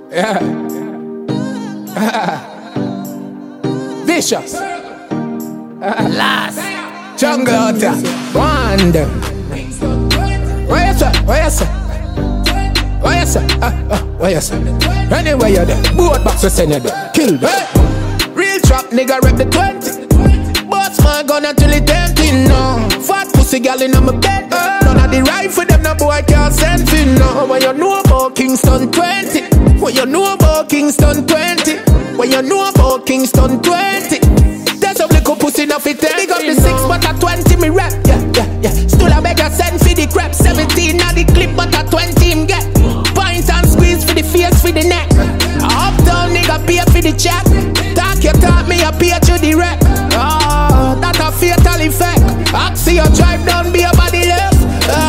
Yeah. Vicious. Last. Jungle out there. Wonder. Where you say? Where you say? Where you say? Where you say? Anywhere you there. Boat box we send you there. Kill them. Hey. Real trap nigga rep the 20. Bust my gun until it empty now. Fat pussy gal in my bed. None of the rifle them no boy can't send for now. When you know about Kingston 20. When you know about Kingston 20. When you know about Kingston 20. There's some little pussy enough it take. Big up the 6 but a 20 me rap. Yeah. Still a beg a send for the crap. 17 at the clip but a 20 him get. Point and squeeze for the face for the neck. Uptown nigga pay for the check. Talk you talk me a pay to the rep. That a fatal effect. Oxy you drive down be a body left.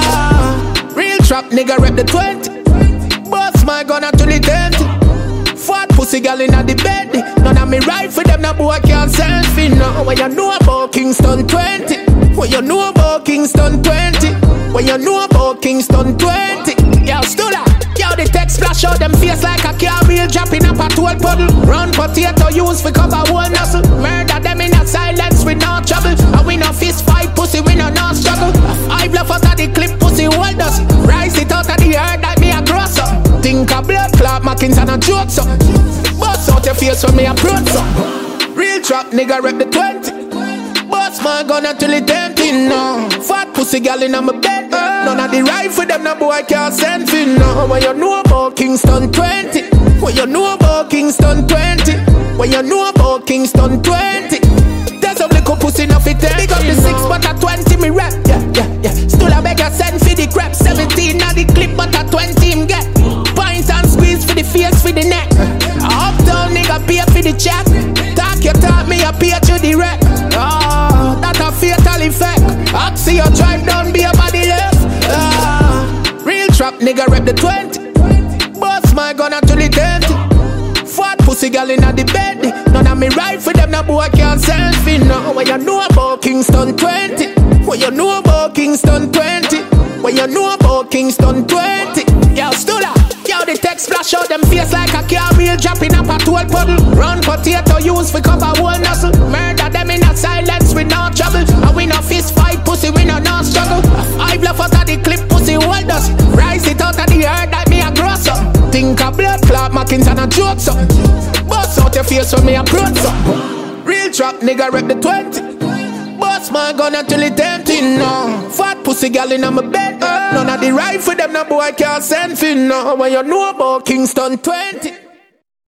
Real trap nigga rep the 20. Bust my gun until it empty. Fat pussy gal inna the bed. None of me rifle them no boy can't send for no. When you know about Kingston 20. When you know about Kingston 20. When you know about Kingston 20. Yo, Stula. Yo, the text flash out them face like a car wheel dropping up a tool puddle. Round potato use for cover one nozzle. Murder them in a silence with no trouble. And we no fist fight pussy, we no struggle. I bluff out of the clip pussy hold us. Rise it out of the earth like me a gross up. Think a blood clot Mackins and a joke up. Bust out your face when me approach up. Real trap nigga rep the 20. Bust my gun until it empty now. Fat pussy gal in my bed. None of the rifle them no boy can't send for now. When you know about Kingston 20. When you know about Kingston 20. When you know about Kingston 20. There's some little pussy enough it take. Big up the 6 but a 20 me rap. Yeah. Still a beg a send for the crap. 17 at the clip but a 20 him get. Point and squeeze for the face for the neck. Uptown nigga pay for the check. Talk you talk me a pay to the rep. That a fatal effect. Oxy you drive down be a body left. Real trap nigga rep the 20. Bust my gun until it empty. Fat pussy gal inna the bed. None of me rifle them no boy can't send for no. When you know about Kingston 20. When you know about Kingston 20. When you know about Kingston 20. Yo, Stula. Yo, the text flash out them face like a car wheel dropping up a tool puddle. Round potato use for cover one nozzle. Murder them in a silence with no trouble. And we no fist fight pussy, we no struggle. I bluff out of the clip pussy hold us. Rise it out of the earth like me a gross up. Think a blood clot Mackins and a joke up. Bust out your face when me approach up. Real trap nigga rep the 20. Bust my gun until it empty now. Fat pussy gal in my bed. None of the rifle them no boy can't send for now. When you know about Kingston 20.